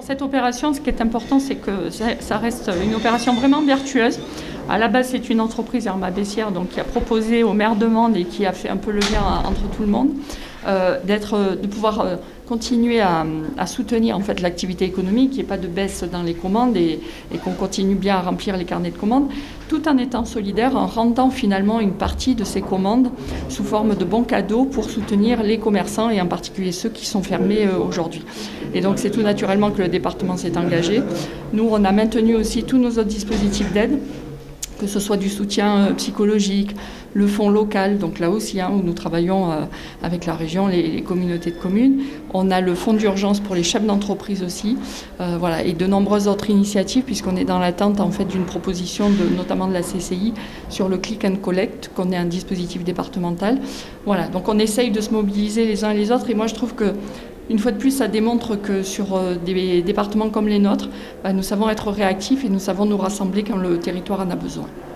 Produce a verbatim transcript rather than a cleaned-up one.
cette opération, ce qui est important, c'est que ça reste une opération vraiment vertueuse. À la base, c'est une entreprise, Herma Bessières, donc, qui a proposé au maire de Mende et qui a fait un peu le lien entre tout le monde, euh, d'être, de pouvoir euh, continuer à, à soutenir en fait, l'activité économique, qu'il n'y ait pas de baisse dans les commandes et, et qu'on continue bien à remplir les carnets de commandes, tout en étant solidaire, en rendant finalement une partie de ces commandes sous forme de bons cadeaux pour soutenir les commerçants et en particulier ceux qui sont fermés euh, aujourd'hui. Et donc c'est tout naturellement que le département s'est engagé. Nous, on a maintenu aussi tous nos autres dispositifs d'aide, que ce soit du soutien psychologique, le fonds local, donc là aussi, hein, où nous travaillons euh, avec la région, les, les communautés de communes. On a le fonds d'urgence pour les chefs d'entreprise aussi, euh, voilà, et de nombreuses autres initiatives, puisqu'on est dans l'attente en fait, d'une proposition, de, notamment de la C C I, sur le click and collect, qu'on est un dispositif départemental. Voilà, donc on essaye de se mobiliser les uns et les autres, et moi je trouve que une fois de plus, ça démontre que sur des départements comme les nôtres, nous savons être réactifs et nous savons nous rassembler quand le territoire en a besoin.